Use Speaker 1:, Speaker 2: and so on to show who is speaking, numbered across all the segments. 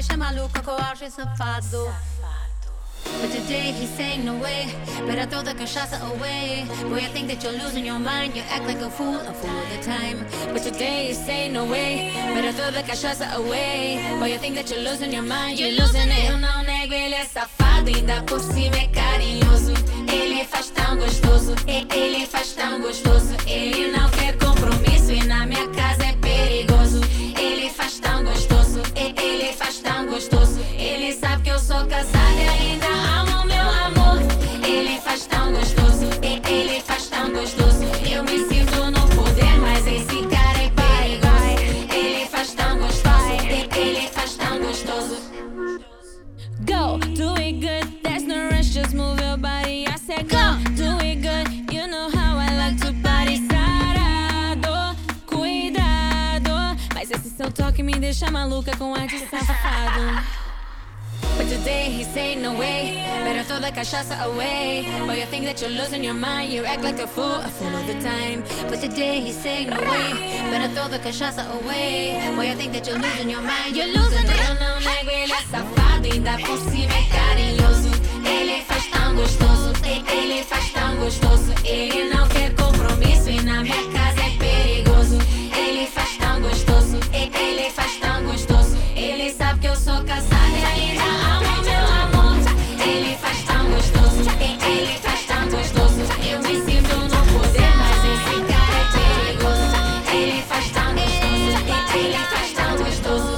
Speaker 1: deixa maluca com o auge safado. But today he's saying no way, better throw the cachaça away. Boy, I think that you're losing your mind, you act like a fool all the time. But today he's saying no way, better throw the cachaça away. Boy, I think that you're losing your mind, you're losing it. Eu não nego, ele é safado, ainda por cima é carinhoso. Ele faz tão gostoso, ele faz tão gostoso. Ele não quer compromisso e na minha casa é perigoso. Ele faz tão gostoso, ele faz tão gostoso. Ele sabe que eu sou casada e ainda amo meu amor. Ele faz tão gostoso, ele faz tão gostoso. Eu me sinto no poder, mas esse cara é perigoso. Ele faz tão gostoso, ele faz tão gostoso.
Speaker 2: Go, do it good, there's no rush, just move your body. I said go, do it good, you know how I like to party. Sarado, cuidado, mas esse seu toque me deixa maluca com ar de safado.
Speaker 1: But today he's saying no way, better throw the cachaça away. Boy, you think that you're losing your mind, you act like a fool all the time. But today he's saying no way, better throw the cachaça away. Boy, you think that you're losing your mind, you're losing it. Eu não nego, ele é safado, ainda por cima é carinhoso. Ele faz tão gostoso, ele faz tão gostoso. Ele não quer compromisso e na minha casa é perigoso. Ele faz tão gostoso, ele faz tão gostoso. Ele sabe que eu sou casada e ainda amo meu amor. Ele faz tão gostoso, ele faz tão gostoso. Eu me sinto no poder, mas esse cara é perigoso. Ele faz tão gostoso, ele faz tão gostoso.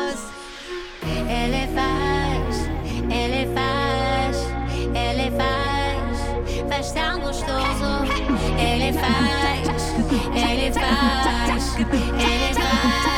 Speaker 1: Ele faz tão gostoso. Ele faz.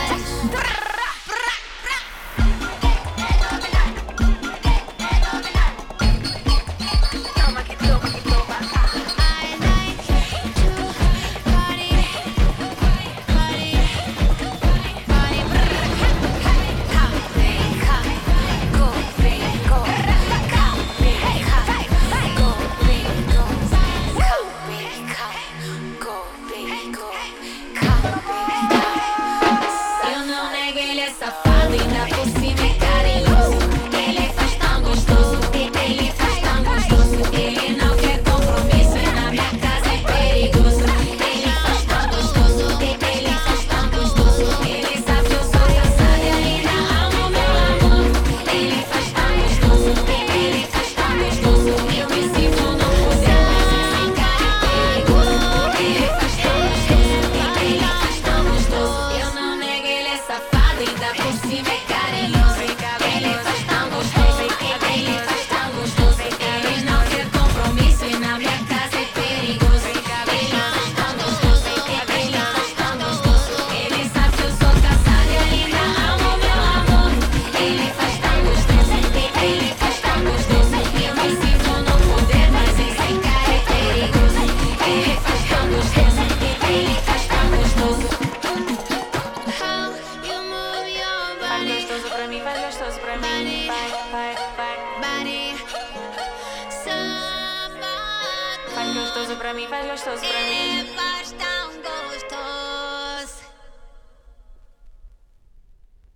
Speaker 1: Eu não nego, ele é safado, ainda por cima é carinhoso. Ele faz tão gostoso, ele faz tão gostoso. Ele não quer compromisso e na minha casa é perigoso. Ele faz tão gostoso, ele faz tão gostoso. Ele sabe que eu sou casada e ainda amo meu amor. Ele faz tão gostoso, ele faz tão gostoso. Eu me sinto no poder, mas esse cara é perigoso. Ele faz tão gostoso, ele faz tão gostoso. Eu não nego, ele é safado, ainda por cima é carinhoso. Ele faz tão gostoso, ele faz tão gostoso. Ele não quer compromisso e na minha casa é perigoso. Ele faz tão gostoso, ele faz tão gostoso. Ele sabe que eu sou casada e ainda amo meu amor. Ele faz tão gostoso, ele faz tão gostoso. Eu me sinto no poder, mas esse cara é perigoso. Ele faz tão gostoso, ele faz tão gostoso. How you move your body?
Speaker 2: Faz gostoso pra mim, faz gostoso pra mim. Vai.
Speaker 1: Body, somebody.
Speaker 2: Faz gostoso pra mim, faz gostoso pra mim.
Speaker 1: If I